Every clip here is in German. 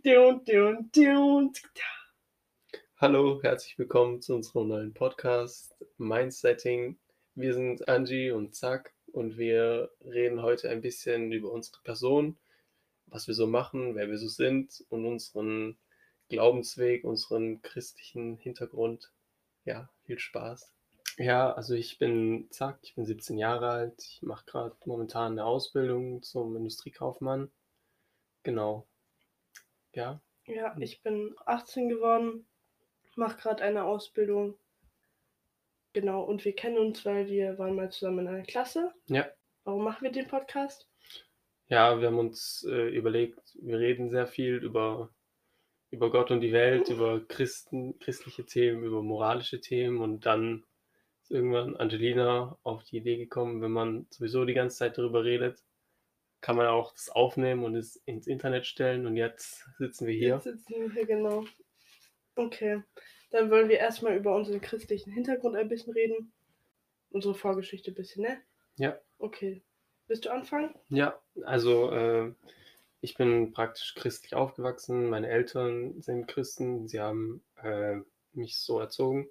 Hallo, herzlich willkommen zu unserem neuen Podcast Mindsetting. Wir sind Angie und Zack und wir reden heute ein bisschen über unsere Person, was wir so machen, wer wir so sind und unseren Glaubensweg, unseren christlichen Hintergrund. Ja, viel Spaß. Ja, also ich bin Zack, ich bin 17 Jahre alt, ich mache gerade momentan eine Ausbildung zum Industriekaufmann. Genau, ja. Ja, ich bin 18 geworden, mache gerade eine Ausbildung. Genau, und wir kennen uns, weil wir waren mal zusammen in einer Klasse. Ja. Warum machen wir den Podcast? Ja, wir haben uns überlegt, wir reden sehr viel über Gott und die Welt, über christliche Themen, über moralische Themen und dann ist irgendwann Angelina auf die Idee gekommen, wenn man sowieso die ganze Zeit darüber redet, kann man auch das aufnehmen und es ins Internet stellen und jetzt sitzen wir hier. Jetzt sitzen wir hier, genau. Okay, dann wollen wir erstmal über unseren christlichen Hintergrund ein bisschen reden. Unsere Vorgeschichte ein bisschen, ne? Ja. Okay, willst du anfangen? Ja, also ich bin praktisch christlich aufgewachsen, meine Eltern sind Christen, sie haben mich so erzogen.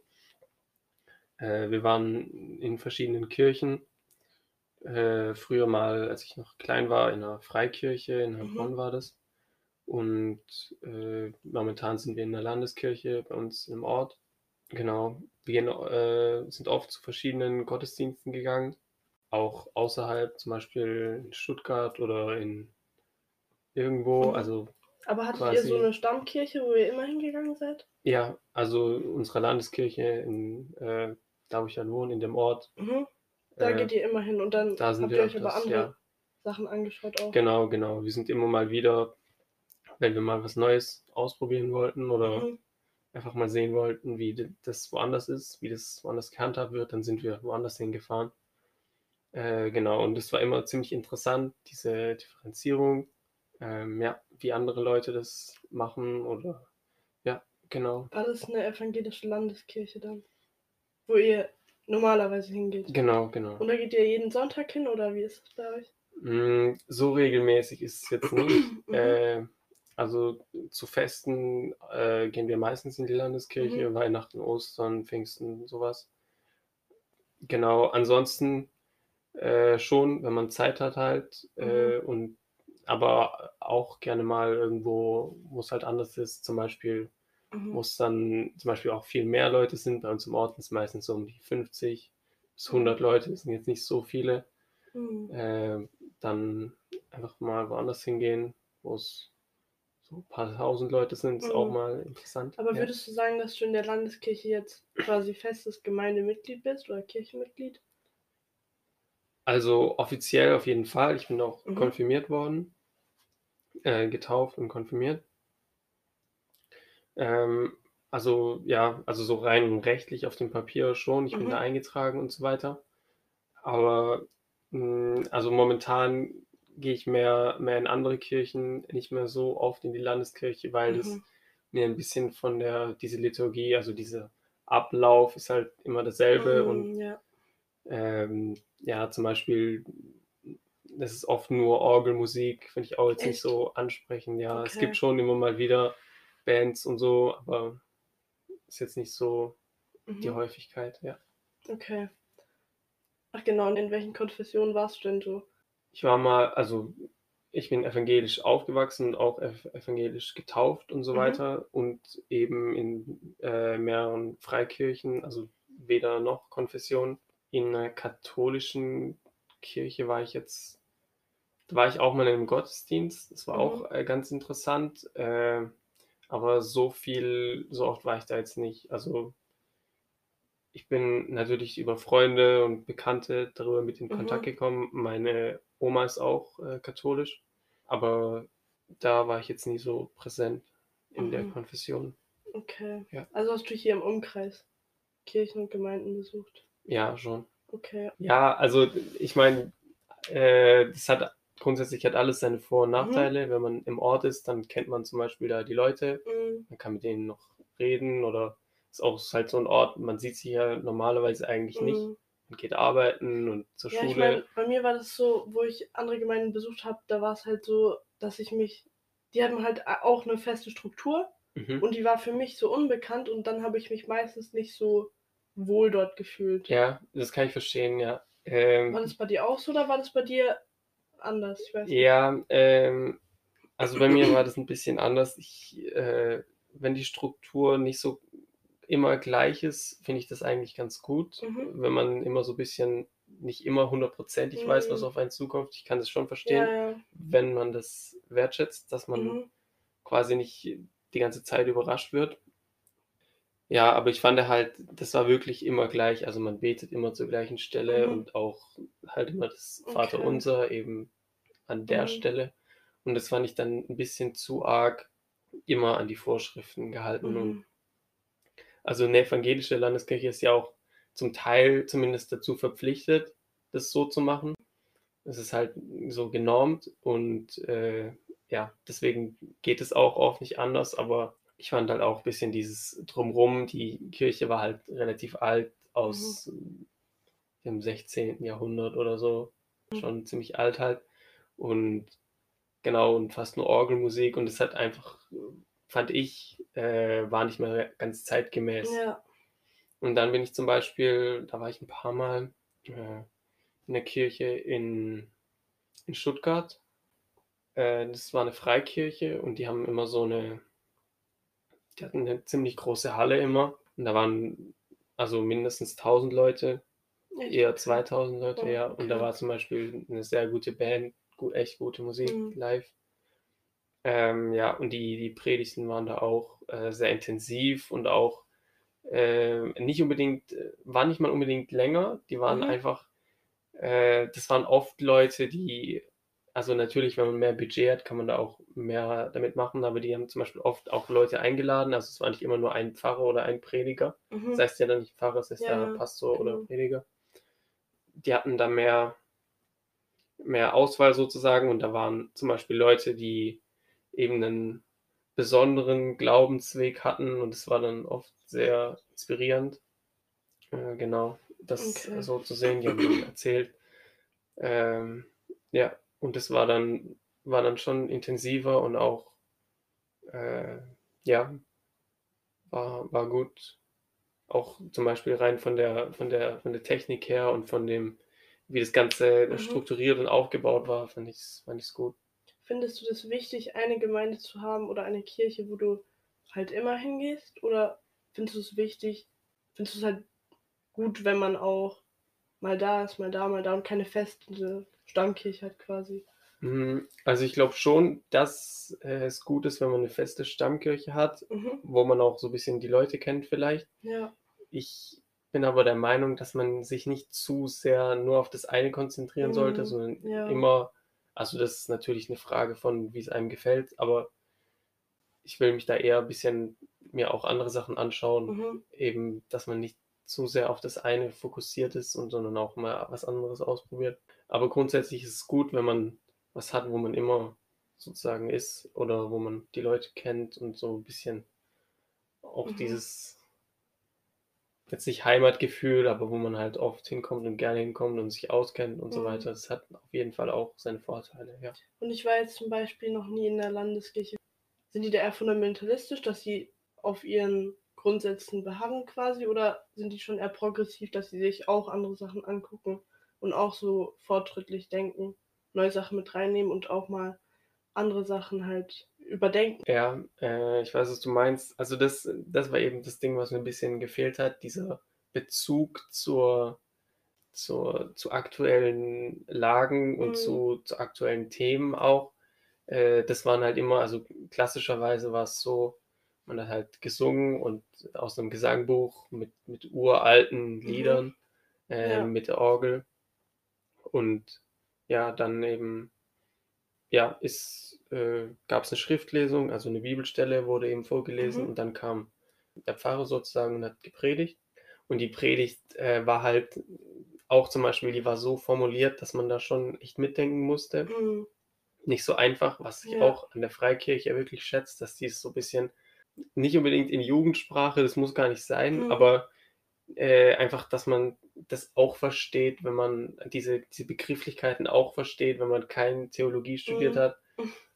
Wir waren in verschiedenen Kirchen. Früher mal, als ich noch klein war, in einer Freikirche in Heilbronn war das. Und momentan sind wir in der Landeskirche bei uns im Ort. Genau, wir sind oft zu verschiedenen Gottesdiensten gegangen, auch außerhalb, zum Beispiel in Stuttgart oder in irgendwo, also Aber hattet ihr so quasi, eine Stammkirche, wo ihr immer hingegangen seid? ja, also unsere Landeskirche, da wo ich dann wohne, in dem Ort, Da äh, geht ihr immer hin und dann da sind habt wir ihr euch aber öfters, andere ja. Sachen angeschaut auch. Genau, genau. Wir sind immer mal wieder, wenn wir mal was Neues ausprobieren wollten oder einfach mal sehen wollten, wie das woanders ist, wie das woanders gehandhabt wird, dann sind wir woanders hingefahren. Genau, und es war immer ziemlich interessant, diese Differenzierung, ja, wie andere Leute das machen oder ja, genau. War das eine evangelische Landeskirche dann, wo ihr normalerweise hingeht? Genau, genau. Und da geht ihr jeden Sonntag hin oder wie ist das bei euch? So regelmäßig ist es jetzt nicht. Also zu Festen gehen wir meistens in die Landeskirche, Weihnachten, Ostern, Pfingsten, sowas. Genau, ansonsten schon, wenn man Zeit hat halt. Und aber auch gerne mal irgendwo, wo es halt anders ist, zum Beispiel, wo es dann zum Beispiel auch viel mehr Leute sind. Bei uns im Ort sind es meistens so um die 50 bis 100 Leute, das sind jetzt nicht so viele. Dann einfach mal woanders hingehen, wo es so ein paar tausend Leute sind, ist auch mal interessant. Aber Ja. würdest du sagen, dass du in der Landeskirche jetzt quasi festes Gemeindemitglied bist oder Kirchenmitglied? Also offiziell auf jeden Fall. Ich bin auch konfirmiert worden, getauft und konfirmiert. Also ja, also so rein rechtlich auf dem Papier schon. Ich bin da eingetragen und so weiter. Aber also momentan gehe ich mehr in andere Kirchen, nicht mehr so oft in die Landeskirche, weil das mir ein bisschen diese Liturgie, also dieser Ablauf ist halt immer dasselbe und Ja. ja, zum Beispiel, das ist oft nur Orgelmusik, finde ich auch jetzt nicht Echt? so ansprechend. Ja, es gibt Okay. schon immer mal wieder Bands und so, aber ist jetzt nicht so die Häufigkeit, ja. Okay. Ach genau, und in welchen Konfessionen warst du denn so? Also ich bin evangelisch aufgewachsen und auch evangelisch getauft und so weiter und eben in mehreren Freikirchen, also weder noch Konfession. In einer katholischen Kirche da war ich auch mal in einem Gottesdienst, das war auch ganz interessant, aber so oft war ich da jetzt nicht. Also ich bin natürlich über Freunde und Bekannte darüber mit in Kontakt gekommen. Meine Oma ist auch katholisch, aber da war ich jetzt nie so präsent in der Konfession. Okay. Ja. Also hast du hier im Umkreis Kirchen und Gemeinden besucht? Ja, schon. Okay. Ja, also ich meine, grundsätzlich hat alles seine Vor- und Nachteile. Wenn man im Ort ist, dann kennt man zum Beispiel da die Leute, man kann mit denen noch reden oder ist auch halt so ein Ort, man sieht sich ja normalerweise eigentlich nicht. Man geht arbeiten und zur Ja, ich Schule. meine, bei mir war das so, wo ich andere Gemeinden besucht habe, da war es halt so, dass ich mich die haben halt auch eine feste Struktur Mhm. und die war für mich so unbekannt und dann habe ich mich meistens nicht so wohl dort gefühlt. Ja, das kann ich verstehen, ja. War das bei dir auch so oder war das bei dir anders? Ich weiß nicht. Ja, also bei mir war das ein bisschen anders. Wenn die Struktur nicht so immer gleich ist, finde ich das eigentlich ganz gut, Mhm. wenn man immer so ein bisschen nicht immer hundertprozentig weiß, was Mhm. auf einen zukommt. Ich kann das schon Ja, verstehen, ja. wenn man das wertschätzt, dass man Mhm. quasi nicht die ganze Zeit überrascht wird. Ja, aber ich fand halt, das war wirklich immer gleich. Also man betet immer zur gleichen Stelle Mhm. und auch halt immer das Okay. Vaterunser eben an der Mhm. Stelle. Und das fand ich dann ein bisschen zu arg immer an die Vorschriften gehalten. Und Mhm. also eine evangelische Landeskirche ist ja auch zum Teil zumindest dazu verpflichtet, das so zu machen. Es ist halt so genormt und ja, deswegen geht es auch oft nicht anders. Aber ich fand halt auch ein bisschen dieses Drumrum. Die Kirche war halt relativ alt Mhm. aus dem 16. Jahrhundert oder so. Schon ziemlich alt halt. Und genau, und fast nur Orgelmusik. Und es hat einfach, fand ich, war nicht mehr ganz zeitgemäß. Ja. Und dann bin ich zum Beispiel, da war ich ein paar Mal in der Kirche in Stuttgart. Das war eine Freikirche und die hatten eine ziemlich große Halle immer. Und da waren also mindestens 1000 Leute, Echt? eher Okay. 2000 Leute, Wow, ja. Und da okay. war zum Beispiel eine sehr gute Band, echt gute Musik Mhm. live. Ja, und die Predigten waren da auch sehr intensiv und auch waren nicht mal unbedingt länger, die waren Mhm. einfach, das waren oft Leute, also natürlich, wenn man mehr Budget hat, kann man da auch mehr damit machen, aber die haben zum Beispiel oft auch Leute eingeladen, also es war nicht immer nur ein Pfarrer oder ein Prediger, das Mhm. heißt ja dann nicht Pfarrer, das heißt Ja, ja ja. Pastor oder Genau. Prediger. Die hatten da mehr Auswahl sozusagen und da waren zum Beispiel Leute, die eben einen besonderen Glaubensweg hatten und es war dann oft sehr inspirierend, genau, das Okay. so zu sehen. Die haben dann erzählt, ähm, ja, und es war dann schon intensiver und auch, äh, ja, war gut. Auch zum Beispiel rein von der Technik her und wie das Ganze Mhm. strukturiert und aufgebaut war, fand ich's gut. Findest du das wichtig, eine Gemeinde zu haben oder eine Kirche, wo du halt immer hingehst? Oder findest du es wichtig, findest du es halt gut, wenn man auch mal da ist, mal da und keine feste Stammkirche hat quasi? Also ich glaube schon, dass es gut ist, wenn man eine feste Stammkirche hat, Mhm. wo man auch so ein bisschen die Leute kennt vielleicht. Ja. Ich bin aber der Meinung, dass man sich nicht zu sehr nur auf das eine konzentrieren sollte, Mhm. sondern Ja. immer, also das ist natürlich eine Frage von, wie es einem gefällt, aber ich will mich da eher ein bisschen mir auch andere Sachen anschauen, Mhm. eben, dass man nicht zu sehr auf das eine fokussiert ist und sondern auch mal was anderes ausprobiert. Aber grundsätzlich ist es gut, wenn man was hat, wo man immer sozusagen ist oder wo man die Leute kennt und so ein bisschen auch Mhm. dieses, jetzt nicht Heimatgefühl, aber wo man halt oft hinkommt und gerne hinkommt und sich auskennt und so Mhm. weiter. Das hat auf jeden Fall auch seine Vorteile, ja. Und ich war jetzt zum Beispiel noch nie in der Landeskirche. Sind die da eher fundamentalistisch, dass sie auf ihren Grundsätzen beharren quasi, oder sind die schon eher progressiv, dass sie sich auch andere Sachen angucken und auch so fortschrittlich denken, neue Sachen mit reinnehmen und auch mal andere Sachen halt überdenken? Ja, ich weiß, was du meinst. Also das war eben das Ding, was mir ein bisschen gefehlt hat, dieser Bezug zu aktuellen Lagen und Mhm. zu aktuellen Themen auch. Das waren halt immer, also klassischerweise war es so, man hat halt gesungen und aus einem Gesangbuch mit uralten Mhm. Liedern, Ja. mit der Orgel und ja, dann eben, ja, gab es eine Schriftlesung, also eine Bibelstelle wurde eben vorgelesen Mhm. und dann kam der Pfarrer sozusagen und hat gepredigt. Und die Predigt war halt auch zum Beispiel, die war so formuliert, dass man da schon echt mitdenken musste. Mhm. Nicht so einfach, was ich Ja. auch an der Freikirche wirklich schätze, dass die es so ein bisschen, nicht unbedingt in Jugendsprache, das muss gar nicht sein, Mhm. aber einfach, dass man das auch versteht, wenn man diese Begrifflichkeiten auch versteht, wenn man keine Theologie studiert Mhm. hat.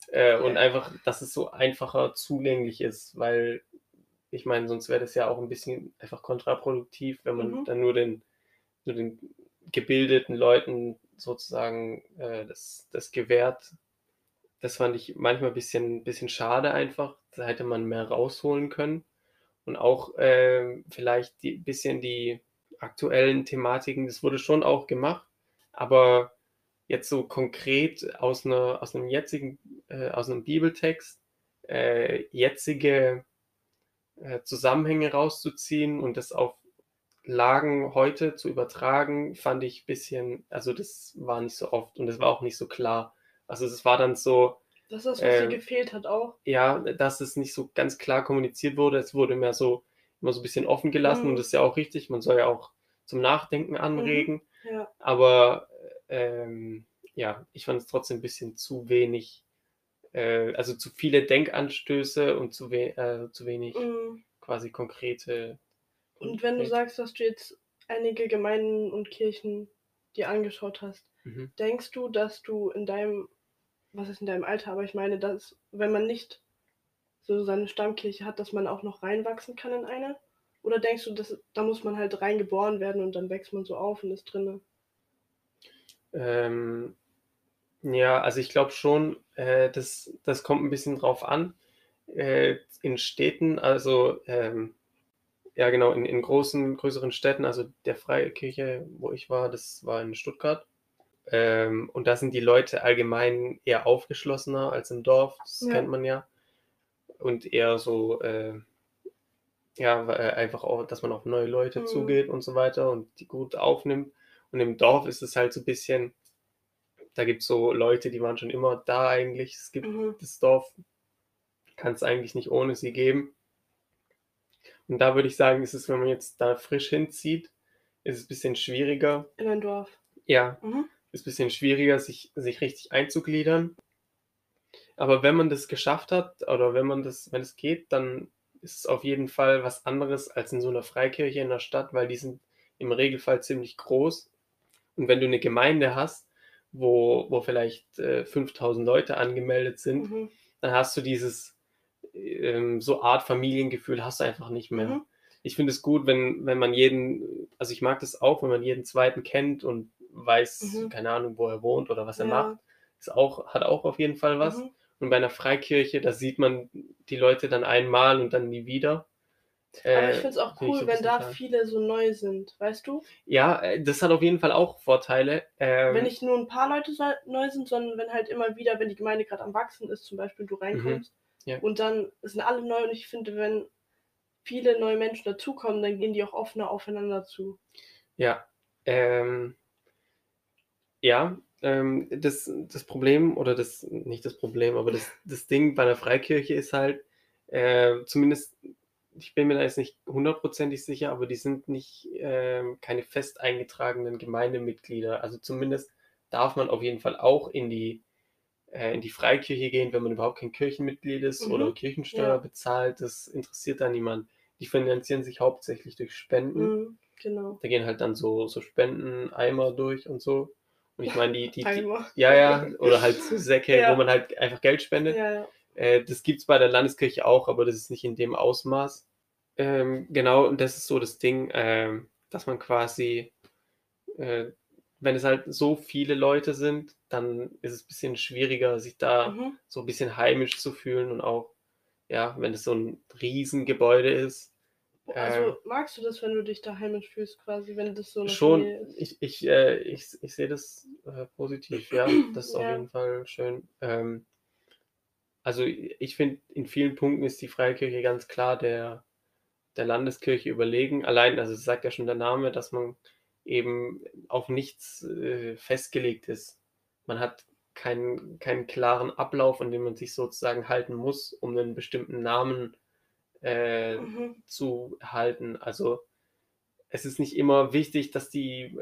Und einfach, dass es so einfacher zugänglich ist, weil ich meine, sonst wäre das ja auch ein bisschen einfach kontraproduktiv, wenn man Mhm. dann nur den gebildeten Leuten sozusagen das gewährt. Das fand ich manchmal ein bisschen schade einfach. Da hätte man mehr rausholen können. Und auch vielleicht bisschen die aktuellen Thematiken, das wurde schon auch gemacht, aber jetzt so konkret aus einem aus einem Bibeltext jetzige Zusammenhänge rauszuziehen und das auf Lagen heute zu übertragen, fand ich ein bisschen, also das war nicht so oft und das war auch nicht so klar. Also es war dann so, Das ist das, was dir äh, gefehlt hat auch. ja, dass es nicht so ganz klar kommuniziert wurde. Es wurde immer so ein bisschen offen gelassen und Mhm. das ist ja auch richtig. Man soll ja auch zum Nachdenken Mhm. anregen. Ja. Aber ja, ich fand es trotzdem ein bisschen zu wenig, also zu viele Denkanstöße und zu wenig Mhm. quasi Und wenn du konkret. sagst, dass du jetzt einige Gemeinden und Kirchen dir angeschaut hast, Mhm. denkst du, dass du in deinem, was ist in deinem Alter, aber ich meine, dass, wenn man nicht so seine Stammkirche hat, dass man auch noch reinwachsen kann in eine? Oder denkst du, dass, da muss man halt reingeboren werden und dann wächst man so auf und ist drinne? Ähm, ja, also ich glaube schon, das kommt ein bisschen drauf an. In Städten, also ja, genau, in größeren Städten, also der Freikirche, wo ich war, das war in Stuttgart. Und da sind die Leute allgemein eher aufgeschlossener als im Dorf, das Ja. kennt man ja. Und eher so, ja, einfach auch, dass man auf neue Leute Mhm. zugeht und so weiter und die gut aufnimmt. Und im Dorf ist es halt so ein bisschen, da gibt es so Leute, die waren schon immer da eigentlich. Es gibt Mhm. das Dorf, kann es eigentlich nicht ohne sie geben. Und da würde ich sagen, ist es, wenn man jetzt da frisch hinzieht, ist es ein bisschen schwieriger. In ein Dorf. Ja, Mhm. ist ein bisschen schwieriger, sich richtig einzugliedern. Aber wenn man das geschafft hat oder wenn es geht, dann ist es auf jeden Fall was anderes als in so einer Freikirche in der Stadt, weil die sind im Regelfall ziemlich groß. Und wenn du eine Gemeinde hast, wo vielleicht 5000 Leute angemeldet sind, Mhm. dann hast du dieses so Art Familiengefühl hast du einfach nicht mehr. Mhm. Ich finde es gut, wenn man also ich mag das auch, wenn man jeden zweiten kennt und weiß, Mhm. keine Ahnung, wo er wohnt oder was er macht. Ja. Hat auch auf jeden Fall was. Mhm. Und bei einer Freikirche, da sieht man die Leute dann einmal und dann nie wieder. Aber ich finde es auch Finde ich so cool, ein wenn bisschen da schade. viele so neu sind, weißt du? Ja, das hat auf jeden Fall auch Vorteile. Wenn nicht nur ein paar Leute neu sind, sondern wenn halt immer wieder, wenn die Gemeinde gerade am Wachsen ist, zum Beispiel du Mhm, reinkommst ja, und dann sind alle neu und ich finde, wenn viele neue Menschen dazukommen, dann gehen die auch offener aufeinander zu. ja. Ähm, Ja, das Problem oder nicht das Problem, aber das Ding bei einer Freikirche ist halt, zumindest, ich bin mir da jetzt nicht hundertprozentig sicher, aber die sind nicht, keine fest eingetragenen Gemeindemitglieder. Also zumindest darf man auf jeden Fall auch in die Freikirche gehen, wenn man überhaupt kein Kirchenmitglied ist oder Mhm. Kirchensteuer Ja. bezahlt. Das interessiert da niemand. Die finanzieren sich hauptsächlich durch Spenden. Mhm. Genau. Da gehen halt dann so Spendeneimer durch und so. Und ich meine, Eimer. ja, ja, oder halt so Säcke, wo Ja. man halt einfach Geld spendet. Ja, ja. Das gibt's bei der Landeskirche auch, aber das ist nicht in dem Ausmaß. Genau, und das ist so das Ding, dass man quasi, äh, wenn es halt so viele Leute sind, dann ist es ein bisschen schwieriger, sich da Mhm. so ein bisschen heimisch zu fühlen und auch, ja, wenn es so ein Riesengebäude ist, äh, Also magst du das, wenn du dich da heimisch fühlst, quasi, wenn das so eine schon, Familie ist? ich sehe das positiv, ja. Das ist auf Ja. jeden Fall schön. Also ich finde, in vielen Punkten ist die Freikirche ganz klar der Landeskirche überlegen. Allein, also es sagt ja schon der Name, dass man eben auf nichts festgelegt ist. Man hat keinen klaren Ablauf, an dem man sich sozusagen halten muss, um einen bestimmten Namen äh, Mhm. zu halten. Also es ist nicht immer wichtig, dass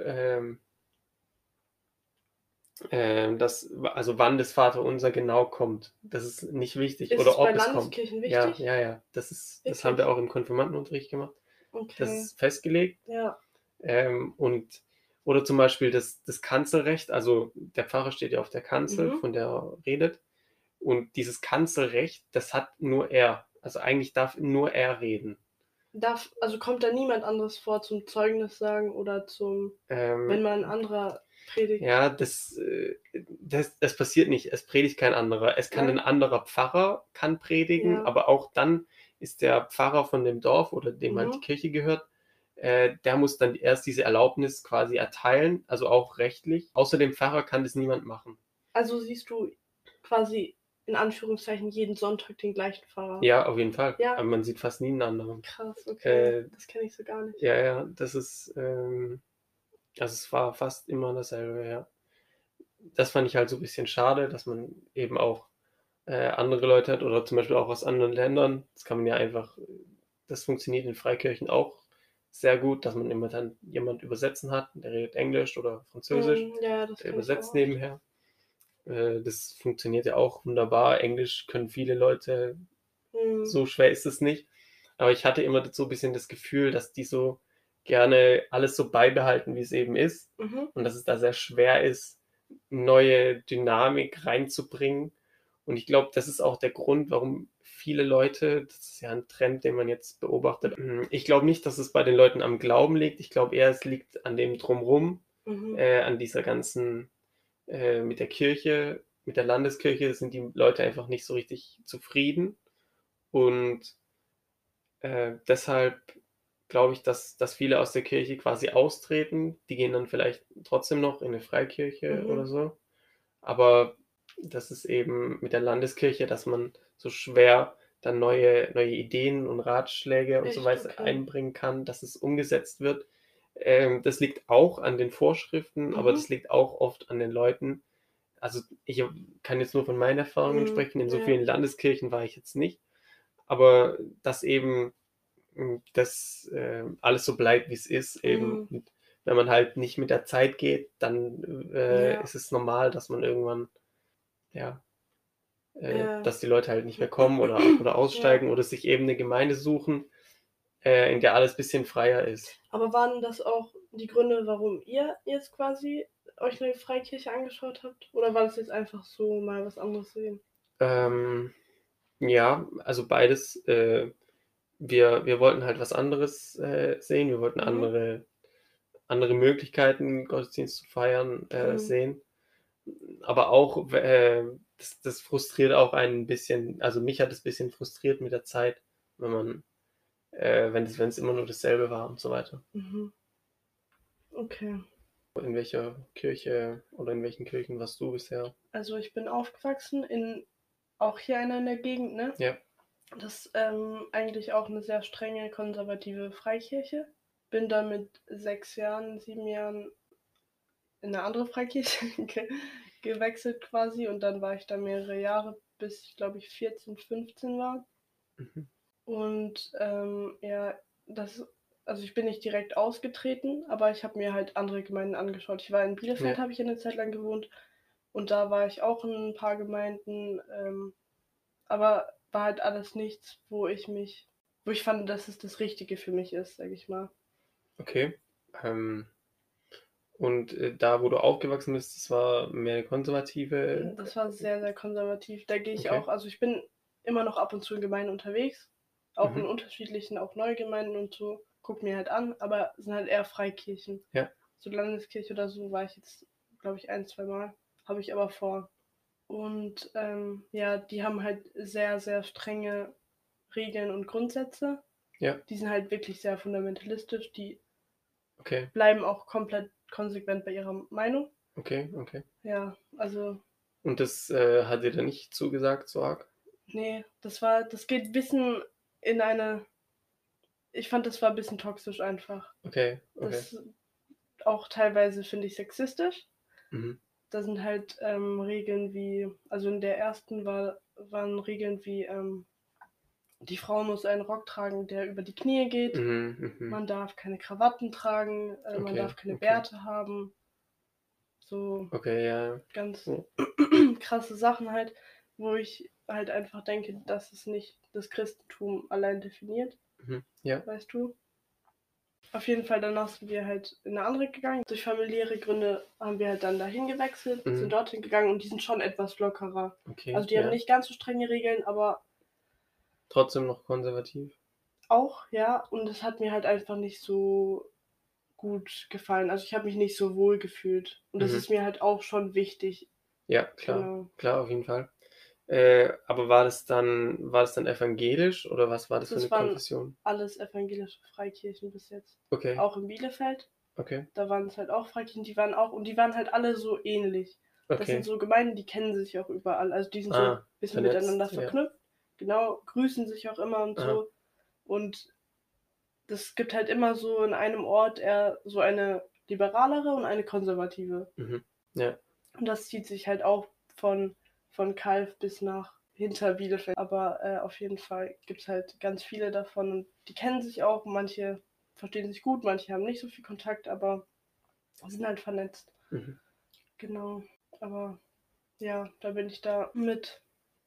also wann das Vaterunser genau kommt. Das ist nicht wichtig. Ist Oder es bei ob es kommt. Landeskirchen Ja, wichtig? ja, ja. Das haben wir Wirklich? auch im Konfirmandenunterricht gemacht. Das Okay. ist festgelegt. Ja. Und oder zum Beispiel das Kanzelrecht, also der Pfarrer steht ja auf der Kanzel, Mhm. von der er redet. Und dieses Kanzelrecht, das hat nur er. Also eigentlich darf nur er reden. Also kommt da niemand anderes vor zum Zeugnis sagen oder wenn Ähm, mal ein anderer predigt? ja, das passiert nicht. Es predigt kein anderer. Es kann ein Nein? anderer Pfarrer kann predigen, Ja. aber auch dann ist der Pfarrer von dem Dorf oder dem halt die Mhm. Kirche gehört, der muss dann erst diese Erlaubnis quasi erteilen, also auch rechtlich. Außer dem Pfarrer kann das niemand machen. Also siehst du quasi in Anführungszeichen jeden Sonntag den gleichen Pfarrer? Ja, auf jeden Fall. Ja, Aber man sieht fast nie einen anderen. krass, okay. Äh, Das kenne ich so gar nicht. ja, ja, also es war fast immer dasselbe, ja. Das fand ich halt so ein bisschen schade, dass man eben auch andere Leute hat oder zum Beispiel auch aus anderen Ländern. Das kann man ja einfach, das funktioniert in Freikirchen auch sehr gut, dass man immer dann jemand übersetzen hat, der redet Englisch oder Französisch, Ja, das der kenne ich auch übersetzt oft. nebenher. Das funktioniert ja auch wunderbar. Englisch können viele Leute, Mhm. so schwer ist es nicht. Aber ich hatte immer so ein bisschen das Gefühl, dass die so gerne alles so beibehalten, wie es eben ist. Mhm. Und dass es da sehr schwer ist, neue Dynamik reinzubringen. Und ich glaube, das ist auch der Grund, warum viele Leute, das ist ja ein Trend, den man jetzt beobachtet, ich glaube nicht, dass es bei den Leuten am Glauben liegt. Ich glaube eher, es liegt an dem Drumrum, Mhm. an dieser ganzen, mit der Kirche, mit der Landeskirche sind die Leute einfach nicht so richtig zufrieden. Und deshalb glaube ich, dass viele aus der Kirche quasi austreten. Die gehen dann vielleicht trotzdem noch in eine Freikirche oder Mhm. so. Aber das ist eben mit der Landeskirche, dass man so schwer dann neue Ideen und Ratschläge und so Echt, weiter okay. einbringen kann, dass es umgesetzt wird. Das liegt auch an den Vorschriften, aber Mhm. das liegt auch oft an den Leuten. Also ich kann jetzt nur von meinen Erfahrungen Mhm. sprechen. In so Ja. vielen Landeskirchen war ich jetzt nicht. Aber dass eben dass alles so bleibt, wie es ist eben. Mhm. Und wenn man halt nicht mit der Zeit geht, dann Ja. ist es normal, dass man irgendwann, ja, Ja. dass die Leute halt nicht mehr kommen oder Ja. aussteigen oder sich eben eine Gemeinde suchen, in der alles ein bisschen freier ist. Aber waren das auch die Gründe, warum ihr jetzt quasi euch eine Freikirche angeschaut habt? Oder war das jetzt einfach so mal was anderes sehen? Ähm, ja, also beides. Wir wollten halt was anderes sehen. Wir wollten Mhm. andere Möglichkeiten, Gottesdienst zu feiern, Mhm. sehen. Aber auch, das frustriert auch einen ein bisschen, also mich hat es ein bisschen frustriert mit der Zeit, wenn man, wenn es immer nur dasselbe war und so weiter. Mhm. Okay. In welcher Kirche oder in welchen Kirchen warst du bisher? Also ich bin aufgewachsen auch hier einer in der Gegend, ne? Ja. Das ist eigentlich auch eine sehr strenge konservative Freikirche. Bin dann mit 6 Jahren, 7 Jahren in eine andere Freikirche gewechselt quasi und dann war ich da mehrere Jahre, bis ich glaube ich 14, 15 war. Mhm. Und ja, also ich bin nicht direkt ausgetreten, aber ich habe mir halt andere Gemeinden angeschaut. Ich war in Bielefeld, Ja. habe ich eine Zeit lang gewohnt und da war ich auch in ein paar Gemeinden, aber war halt alles nichts, wo ich fand, dass es das Richtige für mich ist, sag ich mal. Okay. Ähm, und da, wo du aufgewachsen bist, das war mehr eine konservative. Das war sehr, sehr konservativ. Da gehe ich auch, Okay. also ich bin immer noch ab und zu in Gemeinden unterwegs, auch in Mhm. unterschiedlichen, auch neue Gemeinden und so, guck mir halt an, aber es sind halt eher Freikirchen. Ja. So Landeskirche oder so war ich jetzt, glaube ich, ein, zwei Mal. Habe ich aber vor. Und ja, die haben halt sehr, sehr strenge Regeln und Grundsätze. Ja. Die sind halt wirklich sehr fundamentalistisch. Die Okay. bleiben auch komplett konsequent bei ihrer Meinung. Okay. Okay. Ja, also, Und das hat dir dann nicht zugesagt, so arg? nee, das geht ein bisschen in eine, ich fand, das war ein bisschen toxisch einfach. Okay. Okay. Das auch teilweise finde ich sexistisch. Mhm. Da sind halt Regeln wie, also in der ersten waren Regeln wie, die Frau muss einen Rock tragen, der über die Knie geht. Mhm. Mhm. Man darf keine Krawatten tragen, man Okay. darf keine Okay. Bärte haben. So Okay, ja. ganz Ja. krasse Sachen halt, wo ich halt einfach denke, dass es nicht das Christentum allein definiert, Mhm. Ja. weißt du? Auf jeden Fall, danach sind wir halt in eine andere gegangen. Durch familiäre Gründe haben wir halt dann dahin gewechselt, sind dorthin gegangen und die sind schon etwas lockerer. Okay, Also die haben ja. nicht ganz so strenge Regeln, aber Trotzdem noch konservativ. auch, ja. Und es hat mir halt einfach nicht so gut gefallen. Also ich habe mich nicht so wohl gefühlt. Und das ist mir halt auch schon wichtig. Ja, klar. Genau. Klar, auf jeden Fall. Aber war das dann evangelisch oder was war das für eine Das waren Konfession? alles evangelische Freikirchen bis jetzt. Okay, Auch in Bielefeld. okay, Da waren es halt auch Freikirchen, und die waren halt alle so ähnlich. Das sind okay. so Gemeinden, die kennen sich auch überall. Also die sind so ein Ah, bisschen miteinander vernetzt, ja. verknüpft. Genau, grüßen sich auch immer und Aha. so. Und das gibt halt immer so in einem Ort eher so eine liberalere und eine konservative. Mhm. Ja, Und das zieht sich halt auch von Calw bis nach hinter Bielefeld. Aber auf jeden Fall gibt es halt ganz viele davon und die kennen sich auch. Manche verstehen sich gut, manche haben nicht so viel Kontakt, aber sind halt vernetzt. mhm. Genau. Aber ja, da bin ich da mit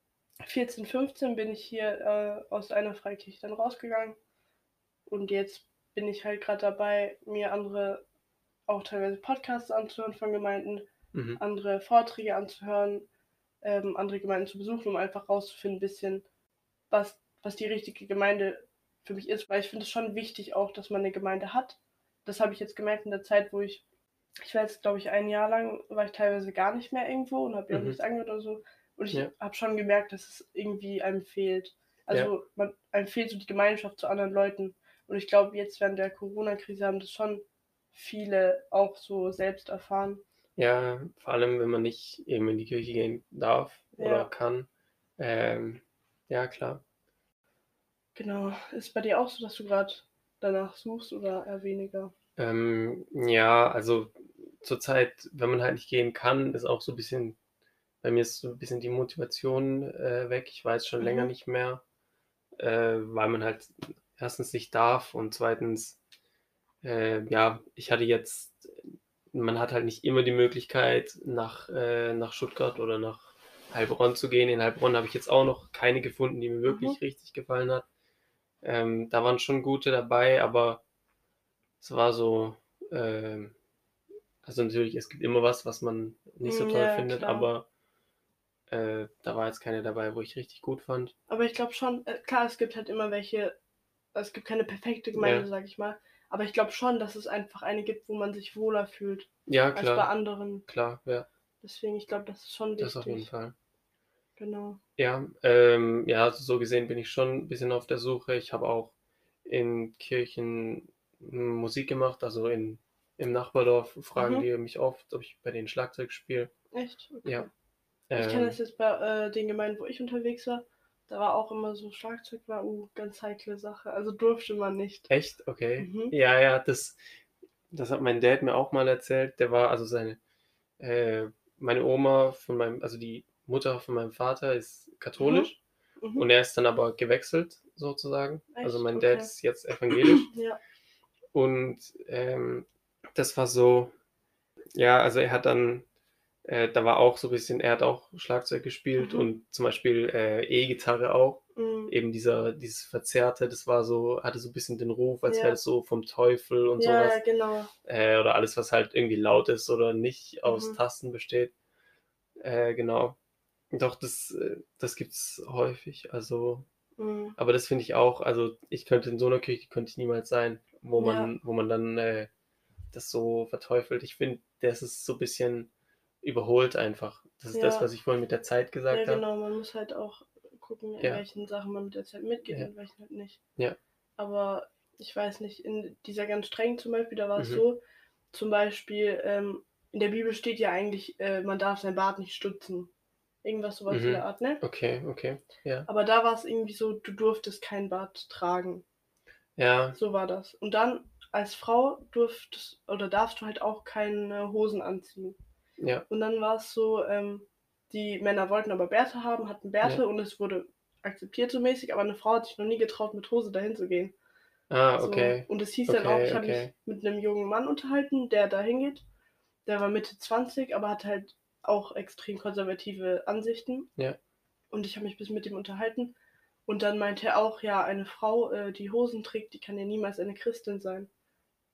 14, 15 bin ich hier aus einer Freikirche dann rausgegangen. Und jetzt bin ich halt gerade dabei, mir andere, auch teilweise Podcasts anzuhören von Gemeinden, Mhm. andere Vorträge anzuhören, andere Gemeinden zu besuchen, um einfach rauszufinden, ein bisschen, was die richtige Gemeinde für mich ist. Weil ich finde es schon wichtig auch, dass man eine Gemeinde hat. Das habe ich jetzt gemerkt in der Zeit, wo ich war jetzt, glaube ich, ein Jahr lang, war ich teilweise gar nicht mehr irgendwo und habe ja auch Mhm. nichts angehört oder so. Und ich Ja, habe schon gemerkt, dass es irgendwie einem fehlt. ja. Also einem fehlt so die Gemeinschaft zu anderen Leuten. Und ich glaube, jetzt während der Corona-Krise haben das schon viele auch so selbst erfahren. Ja, vor allem, wenn man nicht eben in die Kirche gehen darf oder Ja, kann. Ähm, ja, klar. genau. Ist bei dir auch so, dass du gerade danach suchst oder eher weniger? Ja, also zurzeit, wenn man halt nicht gehen kann, ist auch so ein bisschen, bei mir ist so ein bisschen die Motivation weg. Ich weiß schon länger Mhm. nicht mehr, weil man halt erstens nicht darf und zweitens, ja, man hat halt nicht immer die Möglichkeit, nach Stuttgart oder nach Heilbronn zu gehen. In Heilbronn habe ich jetzt auch noch keine gefunden, die mir Mhm. wirklich richtig gefallen hat. Da waren schon gute dabei, aber es war so, ähm, also natürlich, es gibt immer was, was man nicht so toll Ja, findet, klar. aber da war jetzt keine dabei, wo ich richtig gut fand. Aber ich glaube schon, klar, es gibt halt immer welche, es gibt keine perfekte Gemeinde, Ja, sage ich mal. Aber ich glaube schon, dass es einfach eine gibt, wo man sich wohler fühlt ja, als bei klar, anderen. klar, ja, Deswegen, ich glaube, das ist schon das auf jeden wichtig. Fall. Genau. Ja, ja, also so gesehen bin ich schon ein bisschen auf der Suche. Ich habe auch in Kirchen Musik gemacht, also im Nachbardorf fragen Mhm. die mich oft, ob ich bei denen Schlagzeug spiele. Echt? Ja, Okay. Ich kenne das ähm, jetzt bei den Gemeinden, wo ich unterwegs war. Da war auch immer so, Schlagzeug war, ganz heikle Sache. Also durfte man nicht. echt? Okay. Mhm. Ja, ja, das hat mein Dad mir auch mal erzählt. Der war, also äh, meine Oma also die Mutter von meinem Vater ist Mhm. katholisch Mhm. und er ist dann aber gewechselt sozusagen. Also Echt? mein Dad Okay. ist jetzt evangelisch Ja. und das war so, ja, also er hat dann, da war auch so ein bisschen, er hat auch Schlagzeug gespielt Mhm. und zum Beispiel E-Gitarre auch. Mhm. Eben dieses Verzerrte, das war so, hatte so ein bisschen den Ruf, als wäre Ja. das so vom Teufel und Ja, ja, sowas. genau. Oder alles, was halt irgendwie laut ist oder nicht aus Mhm. Tasten besteht. Genau. Doch, das gibt's häufig. Also, Mhm. aber das finde ich auch, also ich könnte in so einer Kirche könnte ich niemals sein, Ja. wo man dann das so verteufelt. Ich finde, das ist so ein bisschen überholt einfach. Das ist das, Ja. was ich vorhin mit der Zeit Ja, gesagt habe. genau. Man muss halt auch gucken, in Ja, welchen Sachen man mit der Zeit mitgeht und ja, in welchen halt nicht. ja. Aber ich weiß nicht, in dieser ganz strengen zum Beispiel, da war es Mhm, so, zum Beispiel, in der Bibel steht ja eigentlich, man darf sein Bart nicht stutzen. Irgendwas sowas in der mhm. Art, ne? Okay, okay. Ja, Aber da war es irgendwie so, du durftest kein Bart tragen. ja, So war das. Und dann als Frau durftest oder darfst du halt auch keine Hosen anziehen. ja, Und dann war es so, die Männer wollten aber Bärte haben, hatten ja. Bärte und es wurde akzeptiert so mäßig, aber eine Frau hat sich noch nie getraut, mit Hose dahin zu gehen. Ah, So, okay, und es hieß dann auch, okay, ich habe mich okay. mit einem jungen Mann unterhalten, der da hingeht. Der war Mitte 20, aber hat halt auch extrem konservative Ansichten. Ja, Und ich habe mich ein bisschen mit ihm unterhalten. Und dann meinte er auch, ja, eine Frau, die Hosen trägt, die kann ja niemals eine Christin sein.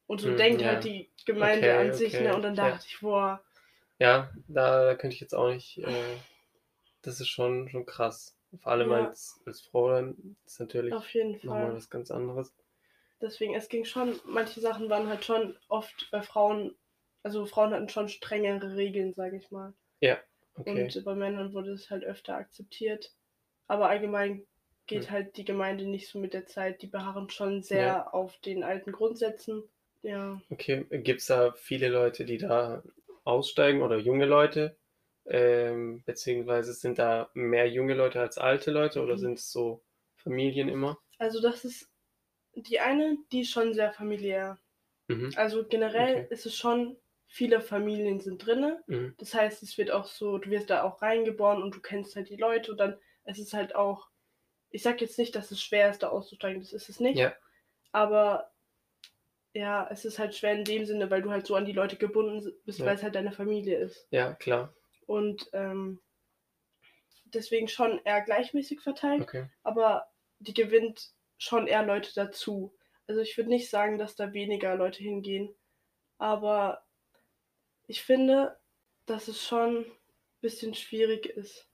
Und so denkt halt Ja. die Gemeinde Okay, an sich, ne? okay. Und dann Ja. dachte ich, boah, Ja, da könnte ich jetzt auch nicht, das ist schon krass. Vor allem ja, als Frau dann ist auf natürlich jeden noch mal Fall. was ganz anderes. Deswegen, es ging schon, manche Sachen waren halt schon oft bei Frauen, also Frauen hatten schon strengere Regeln, sage ich mal. Ja, okay. Und bei Männern wurde es halt öfter akzeptiert. Aber allgemein Hm. geht halt die Gemeinde nicht so mit der Zeit. Die beharren schon Ja, sehr auf den alten Grundsätzen. Ja, okay. Gibt's da viele Leute, die da aussteigen oder junge Leute? Beziehungsweise sind da mehr junge Leute als alte Leute oder sind es so Familien immer? also das ist die eine, die ist schon sehr familiär. Mhm. Also generell Okay. ist es schon, viele Familien sind drinne. Mhm. Das heißt, es wird auch so, du wirst da auch reingeboren und du kennst halt die Leute und dann, es ist halt auch, ich sag jetzt nicht, dass es schwer ist, da auszusteigen, das ist es nicht. Ja, Aber ja, es ist halt schwer in dem Sinne, weil du halt so an die Leute gebunden bist, weil ja, es halt deine Familie ist. ja, klar. Und deswegen schon eher gleichmäßig verteilt, Okay. aber die gewinnt schon eher Leute dazu. Also ich würde nicht sagen, dass da weniger Leute hingehen, aber ich finde, dass es schon ein bisschen schwierig ist,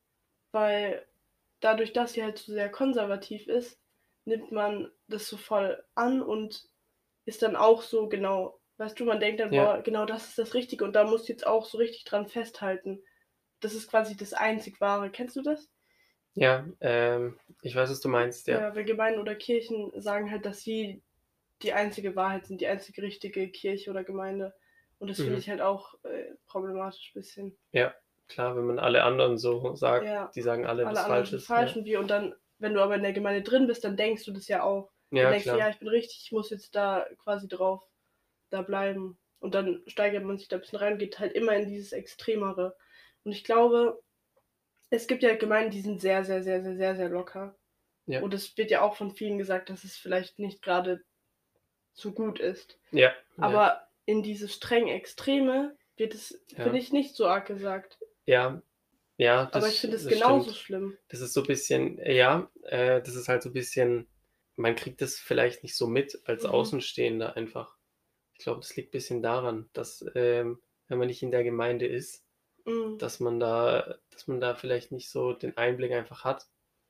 weil dadurch, dass sie halt so sehr konservativ ist, nimmt man das so voll an und ist dann auch so genau, weißt du, man denkt dann, Ja, boah, genau das ist das Richtige und da musst du jetzt auch so richtig dran festhalten. Das ist quasi das einzig Wahre. Kennst du das? ja, ich weiß, was du meinst, ja. Ja, weil Gemeinden oder Kirchen sagen halt, dass sie die einzige Wahrheit sind, die einzige richtige Kirche oder Gemeinde. Und das finde Mhm. ich halt auch problematisch ein bisschen. Ja, klar, wenn man alle anderen so sagt, Ja, die sagen alle alle was anderen sind Falsches, ja. falsch und wir. Und dann, wenn du aber in der Gemeinde drin bist, dann denkst du das ja auch. Dann Ja, denkst du, klar. ja, ich bin richtig, ich muss jetzt da quasi drauf da bleiben. Und dann steigert man sich da ein bisschen rein, geht halt immer in dieses Extremere. Und ich glaube, es gibt ja Gemeinden, die sind sehr, sehr, sehr, sehr, sehr, sehr locker. Ja, Und es wird ja auch von vielen gesagt, dass es vielleicht nicht gerade so gut ist. ja, ja, Aber in diese streng Extreme wird es, finde ja. ich, nicht so arg gesagt. Ja, ja, Aber ich finde es das genauso stimmt. schlimm. Das ist so ein bisschen, ja, das ist halt so ein bisschen, man kriegt das vielleicht nicht so mit als Mhm. Außenstehender einfach. Ich glaube, das liegt ein bisschen daran, dass, wenn man nicht in der Gemeinde ist, Mhm. dass man da vielleicht nicht so den Einblick einfach hat.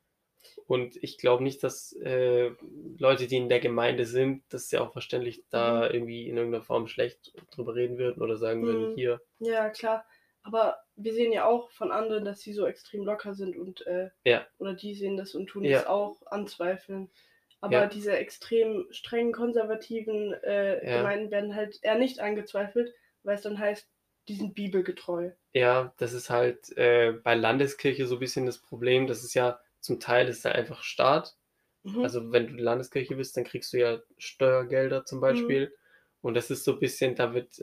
Und ich glaube nicht, dass Leute, die in der Gemeinde sind, das ist ja auch verständlich, Mhm. da irgendwie in irgendeiner Form schlecht drüber reden würden oder sagen würden, Mhm. hier, Ja, klar. Aber wir sehen ja auch von anderen, dass sie so extrem locker sind und ja, oder die sehen das und tun das ja, auch anzweifeln. Aber ja, diese extrem strengen konservativen ja, Gemeinden werden halt eher nicht angezweifelt, weil es dann heißt, die sind bibelgetreu. ja, das ist halt bei Landeskirche so ein bisschen das Problem. Das ist ja zum Teil ist da einfach Staat. Mhm. Also wenn du Landeskirche bist, dann kriegst du ja Steuergelder zum Mhm. Beispiel. Und das ist so ein bisschen, da wird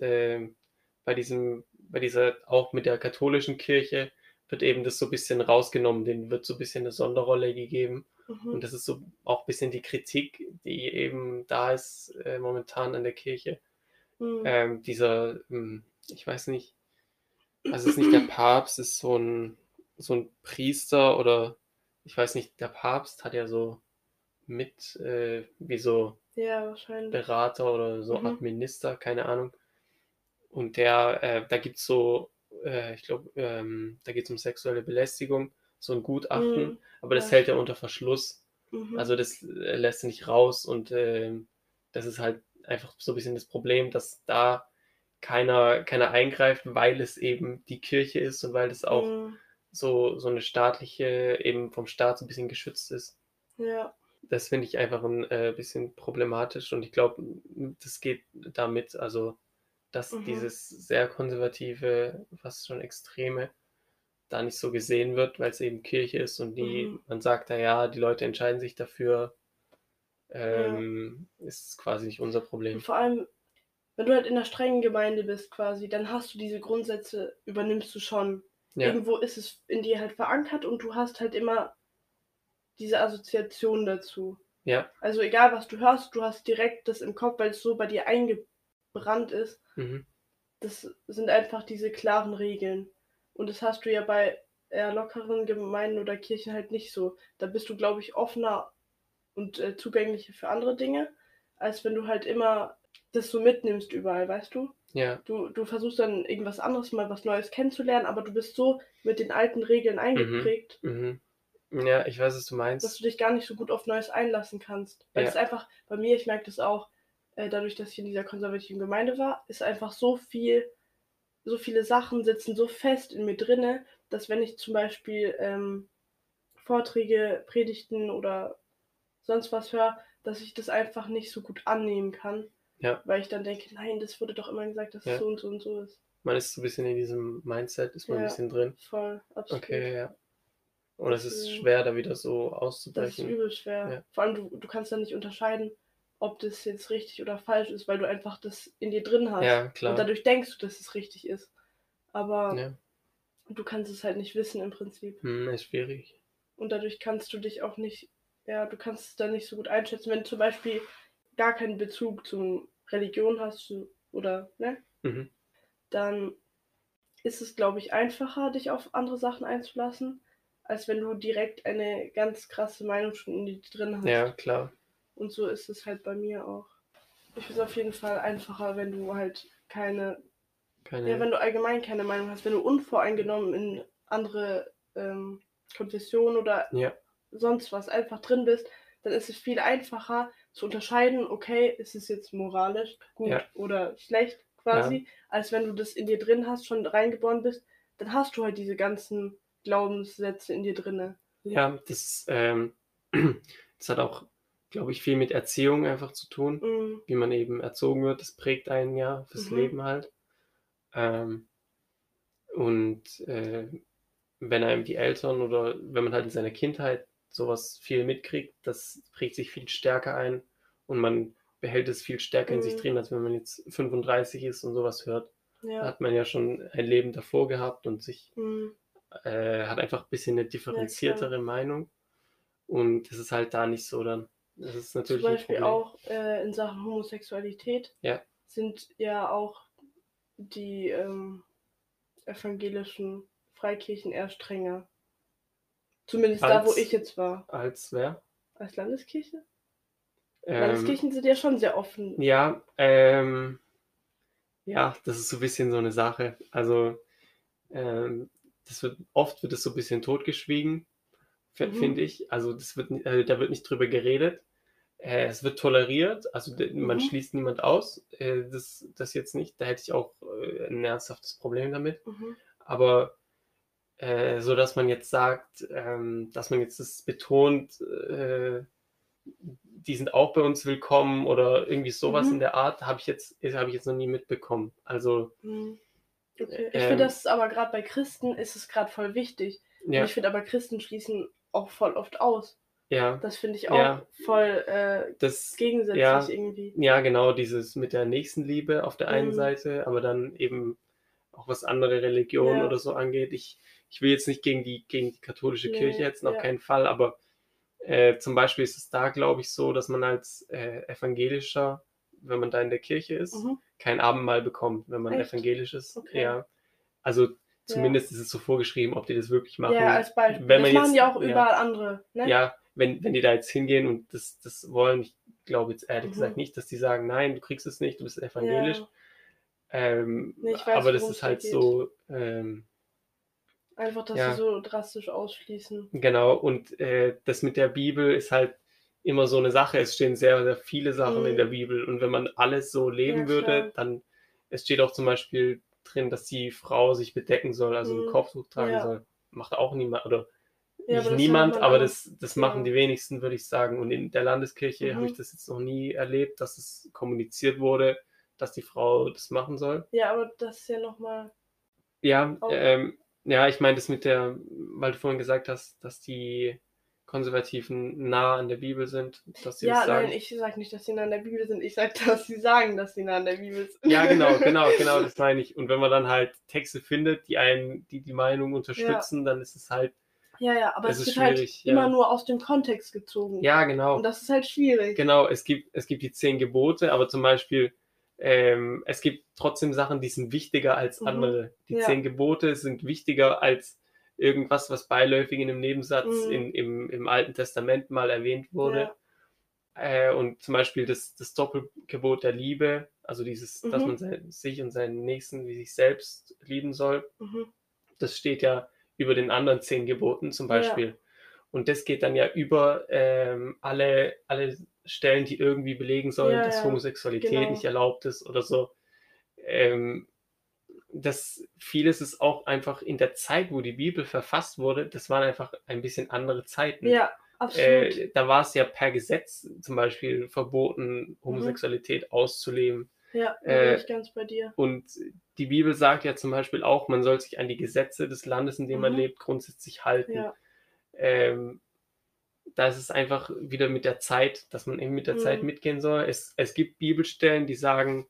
bei dieser, auch mit der katholischen Kirche, wird eben das so ein bisschen rausgenommen, denen wird so ein bisschen eine Sonderrolle gegeben. Mhm. Und das ist so auch ein bisschen die Kritik, die eben da ist momentan an der Kirche. Mhm. Ich weiß nicht, also es ist nicht der Papst, es ist so ein Priester oder ich weiß nicht, der Papst hat ja so wie so Ja, wahrscheinlich. Berater oder so Mhm. Administer, keine Ahnung. Und da gibt's so, ich glaube, da geht es um sexuelle Belästigung, so ein Gutachten, Mhm. aber das Ja, hält er stimmt. unter Verschluss. Mhm. Also das lässt er nicht raus und das ist halt einfach so ein bisschen das Problem, dass da keiner eingreift, weil es eben die Kirche ist und weil es auch Mhm. so eine staatliche, eben vom Staat so ein bisschen geschützt ist. Ja. Das finde ich einfach ein bisschen problematisch und ich glaube, das geht damit, also dass Mhm. dieses sehr konservative, fast schon extreme, da nicht so gesehen wird, weil es eben Kirche ist und Mhm. man sagt, na ja, die Leute entscheiden sich dafür, Ja. ist quasi nicht unser Und Problem. vor allem, wenn du halt in einer strengen Gemeinde bist quasi, dann hast du diese Grundsätze, übernimmst du schon. Ja, Irgendwo ist es in dir halt verankert und du hast halt immer diese Assoziation dazu. ja, Also egal was du hast direkt das im Kopf, weil es so bei dir eingebrannt ist. mhm, Das sind einfach diese klaren Regeln. Und das hast du ja bei eher lockeren Gemeinden oder Kirchen halt nicht so. Da bist du, glaube ich, offener und zugänglicher für andere Dinge, als wenn du halt immer das so mitnimmst überall, weißt du? Ja. Du versuchst dann irgendwas anderes, mal was Neues kennenzulernen, aber du bist so mit den alten Regeln Mhm. eingeprägt, Mhm. Ja, ich weiß, was du dass meinst. du dich gar nicht so gut auf Neues einlassen kannst. Weil es Ja. einfach, bei mir, ich merke das auch, dadurch, dass ich in dieser konservativen Gemeinde war, ist einfach so viele Sachen sitzen so fest in mir drinne, dass wenn ich zum Beispiel Vorträge, Predigten oder sonst was höre, dass ich das einfach nicht so gut annehmen kann, Ja. weil ich dann denke, nein, das wurde doch immer gesagt, dass es Ja. so und so und so ist. Man ist so ein bisschen in diesem Mindset, ist man ein Ja, bisschen drin. voll, absolut. Okay, ja. Und es ist Deswegen, schwer, da wieder so das ist auszubrechen. übel schwer. Ja. Vor allem, du kannst dann nicht unterscheiden, ob das jetzt richtig oder falsch ist, weil du einfach das in dir drin hast. Ja, Und klar. dadurch denkst du, dass es richtig ist. Aber Ja. du kannst es halt nicht wissen im Prinzip. Ist schwierig. Und dadurch kannst du dich auch nicht, ja, du kannst es dann nicht so gut einschätzen, wenn du zum Beispiel gar keinen Bezug zur Religion hast oder, ne, Mhm. dann ist es, glaube ich, einfacher, dich auf andere Sachen einzulassen, als wenn du direkt eine ganz krasse Meinung schon in dir drin hast. Ja, klar. Und so ist es halt bei mir auch. Ich finde es auf jeden Fall einfacher, wenn du halt ja, wenn du allgemein keine Meinung hast, wenn du unvoreingenommen in andere Konfessionen oder Ja. sonst was einfach drin bist, dann ist es viel einfacher zu unterscheiden, okay, ist es jetzt moralisch gut Ja. oder schlecht quasi, als wenn du das in dir drin hast, schon reingeboren bist, dann hast du halt diese ganzen Glaubenssätze in dir drinne. Ja, das hat auch, glaube ich, viel mit Erziehung einfach zu tun, Mhm. wie man eben erzogen wird. Das prägt einen ja fürs Mhm. Leben halt. Und wenn einem die Eltern oder wenn man halt in seiner Kindheit sowas viel mitkriegt, das prägt sich viel stärker ein und man behält es viel stärker in sich Mhm. drin, als wenn man jetzt 35 ist und sowas hört. Da Ja. hat man ja schon ein Leben davor gehabt und sich Mhm. hat einfach ein bisschen eine differenziertere Meinung. Und das ist halt da nicht so dann. Das ist Zum natürlich ein Beispiel Problem. auch in Sachen Homosexualität Ja. sind ja auch die evangelischen Freikirchen eher strenger. Zumindest da, wo ich jetzt war. Als wer? Als Landeskirche? Ähm, Landeskirchen sind ja schon sehr offen. ja, ja, das ist so ein bisschen so eine Sache. Also, oft wird es so ein bisschen totgeschwiegen, finde ich. Also, da wird nicht drüber geredet. Es wird toleriert, also man Mhm. schließt niemand aus. Das jetzt nicht. Da hätte ich auch ein ernsthaftes Problem damit. Mhm. Aber so dass man jetzt sagt, dass man jetzt das betont, die sind auch bei uns willkommen oder irgendwie sowas in Mhm. der Art, habe ich jetzt noch nie mitbekommen. Also, Mhm. Okay. Ich finde, das ist aber gerade bei Christen ist es gerade voll wichtig. Und ja, ich finde aber, Christen schließen auch voll oft aus. ja, Das finde ich ja, auch voll das, gegensätzlich ja, irgendwie. ja, genau, dieses mit der Nächstenliebe auf der einen Mhm. Seite, aber dann eben auch was andere Religionen Ja. oder so angeht. Ich will jetzt nicht gegen die katholische Kirche Nee, hetzen, auf ja. keinen Fall, aber zum Beispiel ist es da, glaube ich, so, dass man als Evangelischer, wenn man da in der Kirche ist, Mhm. kein Abendmahl bekommt, wenn man Echt? evangelisch ist. Okay. Ja, also Ja. zumindest ist es so vorgeschrieben, ob die das wirklich machen. Ja, als Beispiel. Wenn Das man machen jetzt, ja auch überall andere, ne? ja, wenn die da jetzt hingehen und das wollen, ich glaube jetzt ehrlich Mhm. gesagt nicht, dass die sagen, nein, du kriegst es nicht, du bist evangelisch. Ja. Nee, ich Aber weiß, das worum ist es da halt geht. so, Einfach, dass sie ja, so drastisch ausschließen. genau. Und das mit der Bibel ist halt immer so eine Sache. Es stehen sehr, sehr viele Sachen in der Mhm. Bibel. Und wenn man alles so Ja, leben klar. würde, dann, es steht auch zum Beispiel drin, dass die Frau sich bedecken soll, also ein Mhm. Kopftuch tragen Ja. soll. Macht auch niemand, oder Ja, nicht aber das ist ja niemand, nochmal ein aber anderes das machen Thema. die wenigsten, würde ich sagen. Und in der Landeskirche habe ich Mhm. das jetzt noch nie erlebt, dass es kommuniziert wurde, dass die Frau das machen soll. Ja, aber das ist ja nochmal Ja, auch. ja, ich meine das mit weil du vorhin gesagt hast, dass die Konservativen nah an der Bibel sind, dass sie das Ja, nein, sagen. ich sag nicht, dass sie nah an der Bibel sind. Ich sag, dass sie sagen, dass sie nah an der Bibel sind. Ja, genau, das meine ich. Und wenn man dann halt Texte findet, die Meinung Ja. unterstützen, dann ist es halt, Ja, aber es es ist wird halt schwierig, immer ja. nur aus dem Kontext gezogen. Ja, Und genau. das ist halt schwierig. Genau, es gibt die 10 Gebote, aber zum Beispiel, es gibt trotzdem Sachen, die sind wichtiger als Mhm. andere. Die Ja. 10 Gebote sind wichtiger als irgendwas, was beiläufig in einem Nebensatz Mhm. im Alten Testament mal erwähnt wurde. Ja. Und zum Beispiel das Doppelgebot der Liebe, also dass Mhm. man sich und seinen Nächsten wie sich selbst lieben soll, Mhm. das steht ja über den anderen 10 Geboten zum Ja. Beispiel. Und das geht dann ja über alle Stellen, die irgendwie belegen sollen, Ja, dass ja. Homosexualität nicht Genau. erlaubt ist oder so. Ähm, Vieles ist auch einfach in der Zeit, wo die Bibel verfasst wurde, das waren einfach ein bisschen andere Zeiten. Ja, absolut. Da war es ja per Gesetz zum Beispiel verboten, Mhm. Homosexualität auszuleben. Ja, da bin Äh, ich ganz bei dir. und die Bibel sagt ja zum Beispiel auch, man soll sich an die Gesetze des Landes, in dem man Mhm. lebt, grundsätzlich halten. Ja. Ähm, Da ist es einfach wieder mit der Zeit, dass man eben mit der Zeit Mhm. mitgehen soll. Es gibt Bibelstellen, die sagen,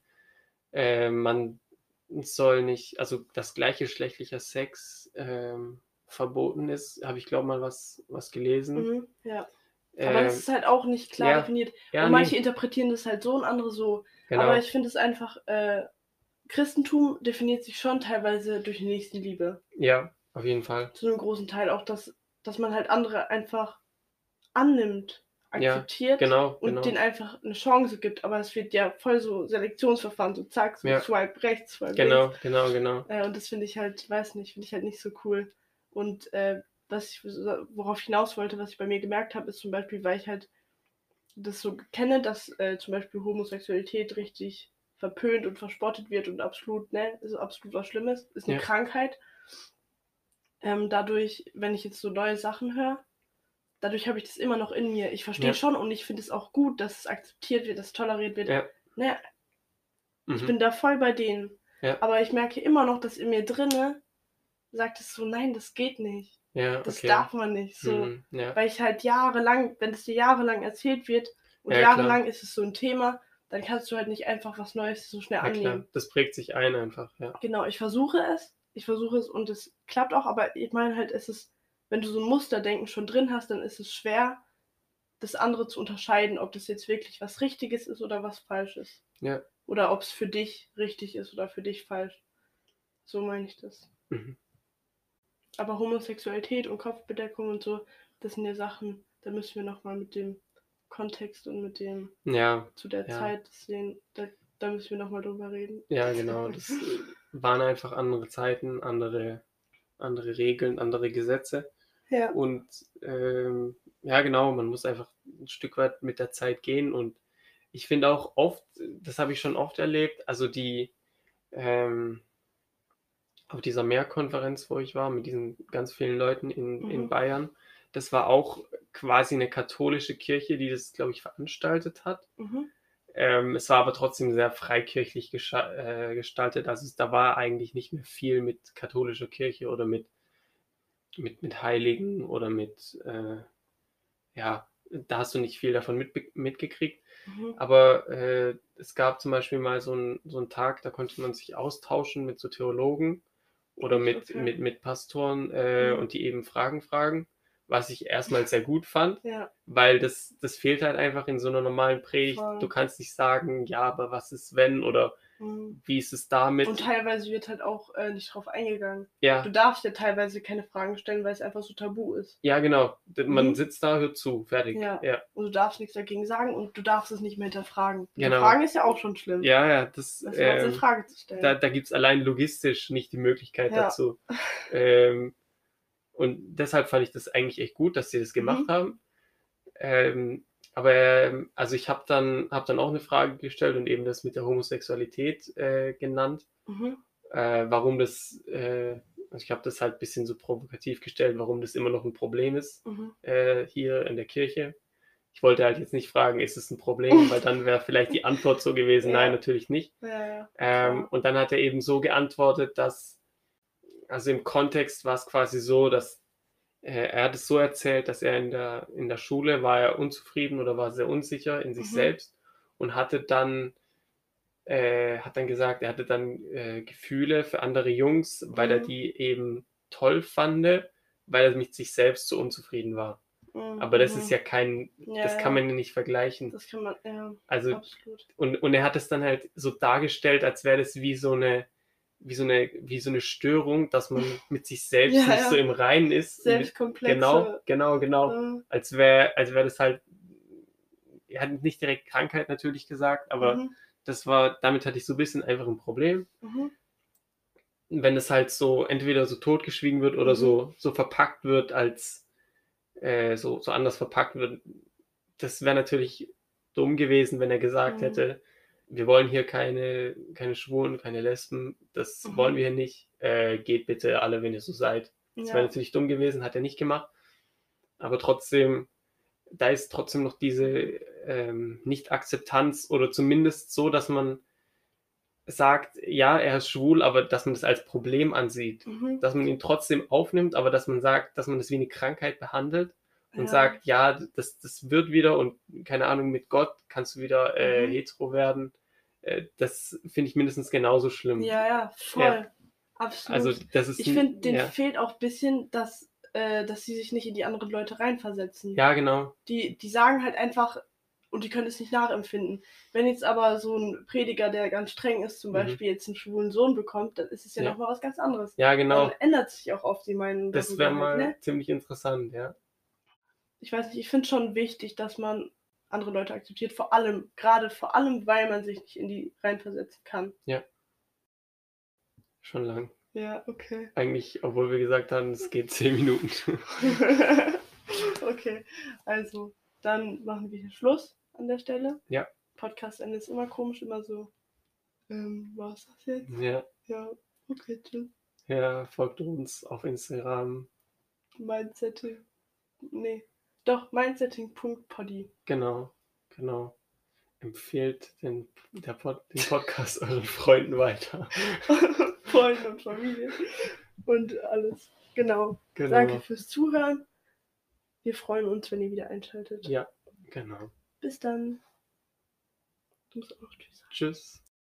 man soll nicht, also dass gleichgeschlechtlicher Sex verboten ist, habe ich glaube mal was gelesen. Mhm. Ja. Aber das Ähm, ist halt auch nicht klar ja, definiert. ja, Und manche nee, interpretieren das halt so und andere so. Aber genau. ich finde es einfach, Christentum definiert sich schon teilweise durch die Nächstenliebe. Ja, auf jeden Fall. Zu einem großen Teil auch, dass man halt andere einfach annimmt, Ja, akzeptiert genau, und denen genau. einfach eine Chance gibt. Aber es wird ja voll so Selektionsverfahren, so zack, so Ja, Swipe rechts, Swipe links. genau, genau, genau. Und das finde ich halt, weiß nicht, finde ich halt nicht so cool. Und worauf ich hinaus wollte, was ich bei mir gemerkt habe, ist zum Beispiel, weil ich halt das so kenne, dass zum Beispiel Homosexualität richtig verpönt und verspottet wird und absolut, ne, ist absolut was Schlimmes, ist eine Ja, Krankheit. Dadurch, wenn ich jetzt so neue Sachen höre, dadurch habe ich das immer noch in mir. Ich verstehe ja, schon und ich finde es auch gut, dass es akzeptiert wird, dass es toleriert wird. ja, Ne, ich mhm, bin da voll bei denen. ja, Aber ich merke immer noch, dass in mir drinne sagt es so, nein, das geht nicht. ja, Das okay. darf man nicht. So, Mhm, ja, weil ich halt jahrelang, wenn es dir jahrelang erzählt wird und ja, klar. jahrelang ist es so ein Thema, dann kannst du halt nicht einfach was Neues so schnell Ja, klar. annehmen. Das prägt sich ein einfach, ja. Genau, ich versuche es und es klappt auch, aber ich meine halt, wenn du so ein Musterdenken schon drin hast, dann ist es schwer, das andere zu unterscheiden, ob das jetzt wirklich was Richtiges ist oder was Falsches. Ja, Oder ob es für dich richtig ist oder für dich falsch. So meine ich das. mhm. Aber Homosexualität und Kopfbedeckung und so, das sind ja Sachen, da müssen wir nochmal mit dem Kontext und mit dem Ja, zu der ja, Zeit sehen, da müssen wir nochmal drüber reden. ja, genau. Das waren einfach andere Zeiten, andere Regeln, andere Gesetze. Ja. Und ja, genau, man muss einfach ein Stück weit mit der Zeit gehen. Und ich finde auch oft, das habe ich schon oft erlebt, also ähm, auf dieser Mehrkonferenz, wo ich war, mit diesen ganz vielen Leuten in Mhm. Bayern, das war auch quasi eine katholische Kirche, die das, glaube ich, veranstaltet hat. Mhm. Es war aber trotzdem sehr freikirchlich gestaltet. Also da war eigentlich nicht mehr viel mit katholischer Kirche oder mit Heiligen oder ja, da hast du nicht viel davon mitgekriegt. Mhm. Aber es gab zum Beispiel mal so einen Tag, da konnte man sich austauschen mit so Theologen oder Echt, mit, okay. mit, mit Pastoren Mhm. und die eben Fragen fragen, was ich erstmal sehr gut fand, Ja, weil das fehlt halt einfach in so einer normalen Predigt. Du voll. kannst nicht sagen, ja, aber was ist wenn oder Mhm. wie ist es Und damit? teilweise wird halt auch nicht drauf eingegangen. Du Ja, darfst ja teilweise keine Fragen stellen, weil es einfach so tabu ist. ja, genau. Man Mhm. sitzt da, hört zu, fertig. Ja. Ja, Und du darfst nichts dagegen sagen und du darfst es nicht mehr hinterfragen. genau. Hinterfragen ist ja auch schon schlimm. Ja, ja, Das überhaupt in Frage zu da, stellen. da gibt es allein logistisch nicht die Möglichkeit Ja. dazu. Ähm, und deshalb fand ich das eigentlich echt gut, dass sie das gemacht Mhm. haben. Aber also ich hab dann auch eine Frage gestellt und eben das mit der Homosexualität genannt. Mhm. Warum also ich habe das halt ein bisschen so provokativ gestellt, warum das immer noch ein Problem ist Mhm. hier in der Kirche. Ich wollte halt jetzt nicht fragen, ist es ein Problem, weil dann wäre vielleicht die Antwort so gewesen, nein, Ja, natürlich nicht. ja, ja, klar. Und dann hat er eben so geantwortet, also im Kontext war es quasi so, dass er hat es so erzählt, dass er in der Schule war er unzufrieden oder war sehr unsicher in sich Mhm. selbst und hat dann gesagt, er hatte dann Gefühle für andere Jungs, weil er Mhm. die eben toll fand, weil er mit sich selbst so unzufrieden war. Mhm. Aber das ist Mhm. ja Ja, das kann man ja, ja nicht vergleichen. das kann man, ja, Also, absolut. und er hat es dann halt so dargestellt, als wäre das wie so eine Störung, dass man mit sich selbst Ja, nicht so ja, im Reinen ist. Genau, Selbstkomplexe. genau, genau. Mhm. Als wäre das halt er hat nicht direkt Krankheit natürlich gesagt, aber Mhm. damit hatte ich so ein bisschen einfach ein Problem. Mhm. Wenn es halt so entweder so totgeschwiegen wird oder Mhm. so verpackt wird, als so anders verpackt wird. Das wäre natürlich dumm gewesen, wenn er gesagt Mhm. hätte, wir wollen hier keine Schwulen, keine Lesben, das wollen Mhm. wir hier nicht, geht bitte alle, wenn ihr so seid. Das wäre Ja. natürlich dumm gewesen, hat er nicht gemacht, aber trotzdem, da ist trotzdem noch diese Nicht-Akzeptanz oder zumindest so, dass man sagt, ja, er ist schwul, aber dass man das als Problem ansieht. Mhm. Dass man ihn trotzdem aufnimmt, aber dass man sagt, dass man das wie eine Krankheit behandelt und Ja. sagt, ja, das wird wieder und keine Ahnung, mit Gott kannst du wieder Mhm. hetero werden. Das finde ich mindestens genauso schlimm. Ja, ja, Ja, voll. also Absolut. das ist, Ich finde, denen ja, fehlt auch ein bisschen, dass sie sich nicht in die anderen Leute reinversetzen. ja, genau. Die sagen halt einfach und die können es nicht nachempfinden. Wenn jetzt aber so ein Prediger, der ganz streng ist, zum Mhm. Beispiel jetzt einen schwulen Sohn bekommt, dann ist es ja Ja. noch mal was ganz anderes. Ja, Dann genau. ändert sich auch oft die Meinung Das wäre darüber halt, mal ne? ziemlich interessant, ja. Ich weiß nicht, ich finde schon wichtig, dass man andere Leute akzeptiert, vor allem weil man sich nicht in die reinversetzen kann. Ja, schon lang. Ja, okay. Eigentlich, obwohl wir gesagt haben, es geht 10 Minuten. Okay, also dann machen wir hier Schluss an der Stelle. Ja. Podcast-Ende ist immer komisch, immer so. Was das jetzt? Ja. Ja, okay, tschüss. Ja, folgt uns auf Instagram. Mindsetting. Nee. Doch, mindsetting.poddy. Genau. Empfehlt den Podcast euren Freunden weiter. Freunden und Familie. Und alles. Genau. Danke fürs Zuhören. Wir freuen uns, wenn ihr wieder einschaltet. Ja, genau. Bis dann. Du musst auch noch Tschüss sagen. Tschüss.